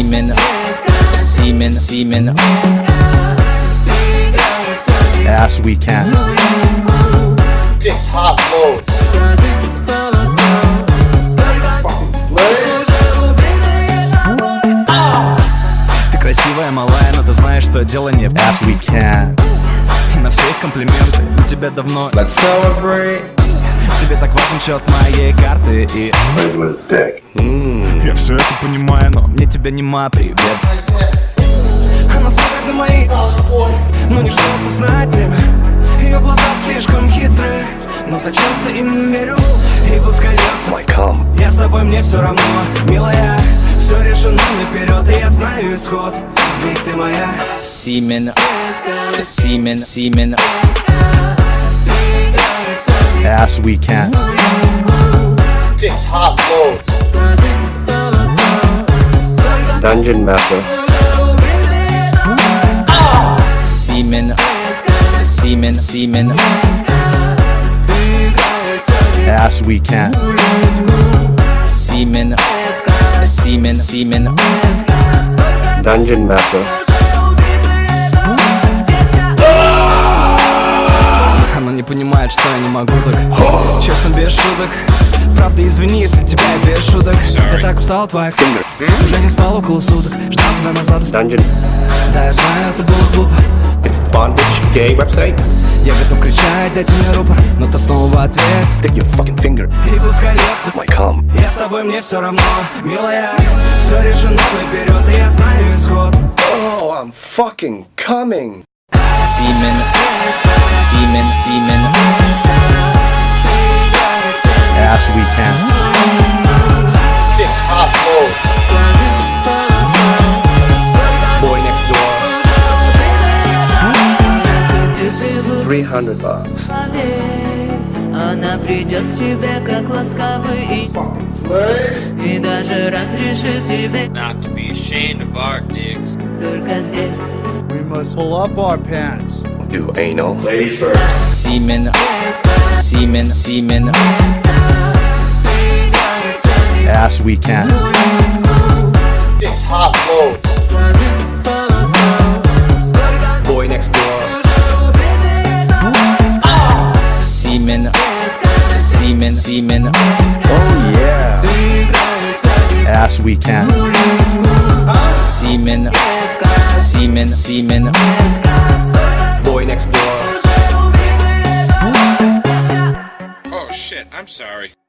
semen, semen, semen. Ass we can. Six hot loads. Ты красивая, малая, но ты знаешь, что дело не в Ass we can. И на всех комплименты у тебя давно. Let's celebrate. Тебе так важен счет моей карты и Played with his dick. я все это понимаю, но мне тебя нема, привет. Она смотрит на мои, но не чтобы узнать время. Ее глаза слишком хитрые, но зачем-то им верю. И пускай льется My cum. я с тобой, мне все равно, милая. Все решено наперед, и я знаю исход, ведь ты моя. Semen, semen, semen. Ass we can. Six hot loads. Dungeon Master. Semen, semen, semen. Ass we can. Semen, semen, semen. Dungeon Master. Она не понимает, что я не могу так. Честно, без шуток. Правда, извини, если тебя я без шуток. Я так устал от твоих фингер. Уже не спал около суток. Ждал тебя назад. Dungeon. Да, я знаю, это было глупо. It's bondage gay website. Я готов кричать, дайте мне рупор, но ты снова в ответ. Stick your fucking finger. И пускай льется My cum. я с тобой, мне все равно, милая. Все решено наперед, и я знаю исход. Oh, I'm fucking coming. Semen, semen, semen. Ass we can. Six hot loads. Boy next door. $300. Она придет к тебе как ласковый и даже разрешит тебе Not to be ashamed of our dicks. только здесь. We must pull up our pants. Do anal. Ladies first. Semen, semen, semen. Ass we can. Six hot loads. Boy next door. Semen, semen, semen. Oh yeah. Ass we can. Semen, semen, semen. Boy next door. Oh shit, I'm sorry.